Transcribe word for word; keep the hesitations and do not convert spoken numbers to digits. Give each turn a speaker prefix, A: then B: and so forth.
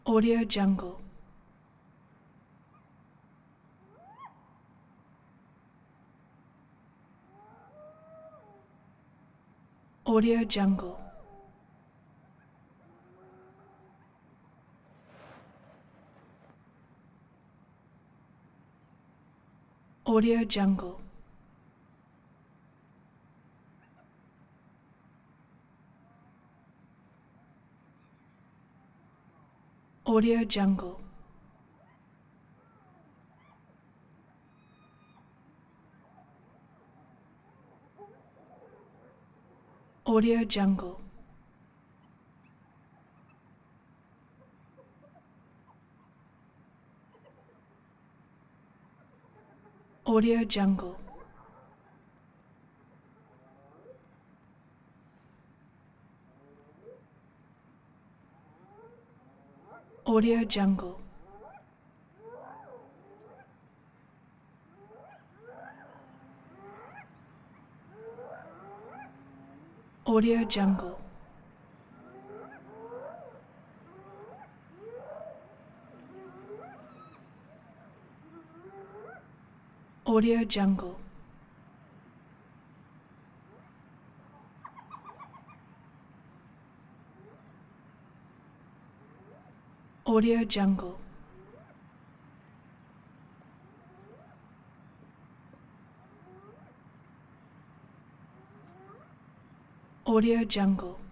A: Audio Jungle. Audio Jungle. Audio Jungle. Audio Jungle. Audio Jungle. Audio Jungle. Audio Jungle. Audio Jungle. Audio Jungle. Audio Jungle. Audio Jungle.